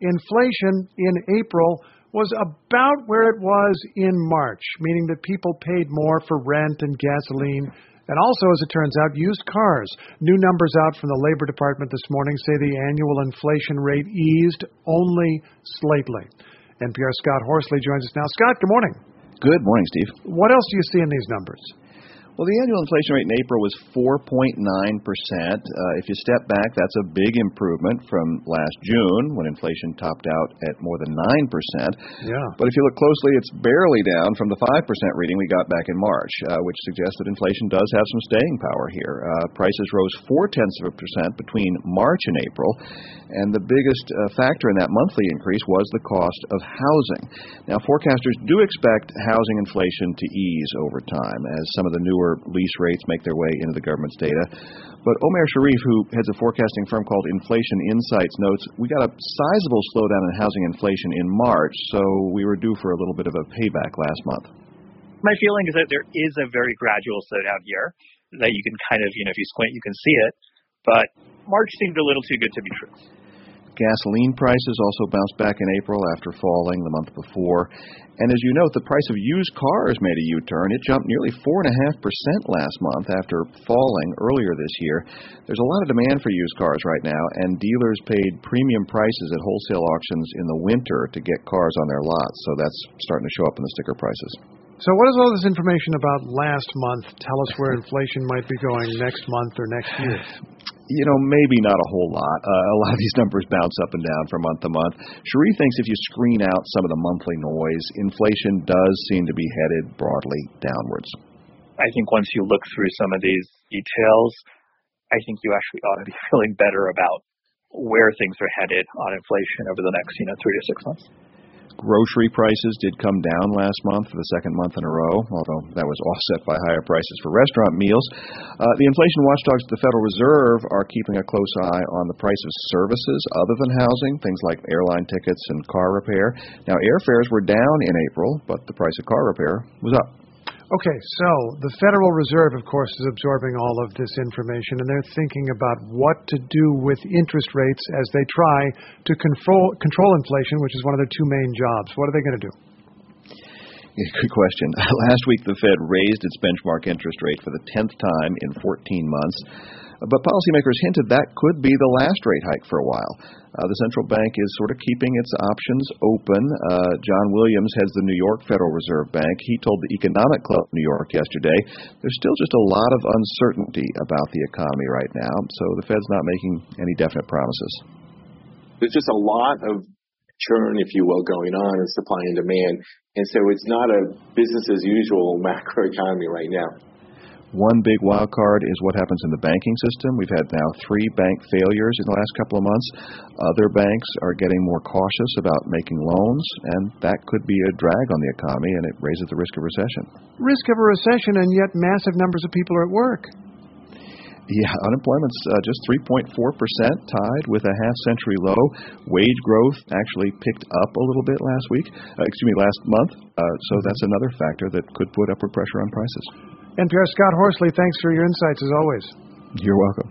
inflation in April was about where it was in March, meaning that people paid more for rent and gasoline. And also, as it turns out, used cars. New numbers out from the Labor Department this morning say the annual inflation rate eased only slightly. NPR's Scott Horsley joins us now. Scott, good morning. Good morning, Steve. What else do you see in these numbers? Well, the annual inflation rate in April was 4.9%. If you step back, that's a big improvement from last June when inflation topped out at more than 9%. Yeah. But if you look closely, it's barely down from the 5% reading we got back in March, which suggests that inflation does have some staying power here. Prices rose 0.4% between March and April, and the biggest factor in that monthly increase was the cost of housing. Now, forecasters do expect housing inflation to ease over time as some of the newer lease rates make their way into the government's data. But Omer Sharif, who heads a forecasting firm called Inflation Insights, notes we got a sizable slowdown in housing inflation in March, so we were due for a little bit of a payback last month. My feeling is that there is a very gradual slowdown here, that you can kind of, if you squint, you can see it. But March seemed a little too good to be true. Gasoline prices also bounced back in April after falling the month before. And as you note, the price of used cars made a U-turn. It jumped nearly 4.5% last month after falling earlier this year. There's a lot of demand for used cars right now, and dealers paid premium prices at wholesale auctions in the winter to get cars on their lots. So that's starting to show up in the sticker prices. So what does all this information about last month tell us where inflation might be going next month or next year? Maybe not a whole lot. A lot of these numbers bounce up and down from month to month. Sharif thinks if you screen out some of the monthly noise, inflation does seem to be headed broadly downwards. I think once you look through some of these details, I think you actually ought to be feeling better about where things are headed on inflation over the next 3 to 6 months. Grocery prices did come down last month for the second month in a row, although that was offset by higher prices for restaurant meals. The inflation watchdogs at the Federal Reserve are keeping a close eye on the price of services other than housing, things like airline tickets and car repair. Now, airfares were down in April, but the price of car repair was up. Okay, so the Federal Reserve, of course, is absorbing all of this information, and they're thinking about what to do with interest rates as they try to control inflation, which is one of their two main jobs. What are they going to do? Yeah, good question. Last week, the Fed raised its benchmark interest rate for the 10th time in 14 months. But policymakers hinted that could be the last rate hike for a while. The central bank is sort of keeping its options open. John Williams heads the New York Federal Reserve Bank. He told the Economic Club of New York yesterday there's still just a lot of uncertainty about the economy right now, so the Fed's not making any definite promises. There's just a lot of churn, if you will, going on in supply and demand, and so it's not a business-as-usual macroeconomy right now. One big wild card is what happens in the banking system. We've had now 3 bank failures in the last couple of months. Other banks are getting more cautious about making loans, and that could be a drag on the economy, and it raises the risk of recession. Risk of a recession, and yet massive numbers of people are at work. Yeah, unemployment's just 3.4%, tied with a half-century low. Wage growth actually picked up a little bit last month. So that's another factor that could put upward pressure on prices. NPR's Scott Horsley, thanks for your insights as always. You're welcome.